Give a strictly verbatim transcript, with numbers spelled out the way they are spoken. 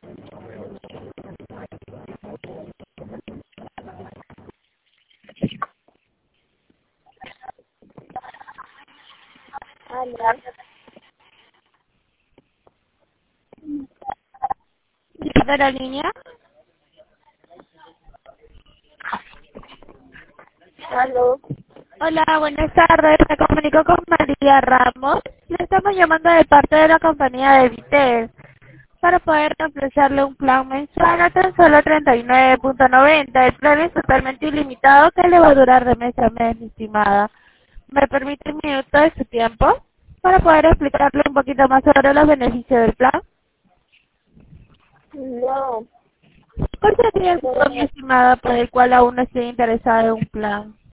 Hola. ¿De la línea? Aló. Hola, buenas tardes. Me comunico con María Ramos. Le estamos llamando de parte de la compañía de Vitel para poder ofrecerle un plan mensual a tan solo treinta y nueve punto noventa. El plan es totalmente ilimitado que le va a durar de mes a mes, mi estimada. ¿Me permite un minuto de su tiempo para poder explicarle un poquito más sobre los beneficios del plan? No. ¿Cuál sería el No. motivo, mi estimada, por el cual aún no estoy interesada en un plan?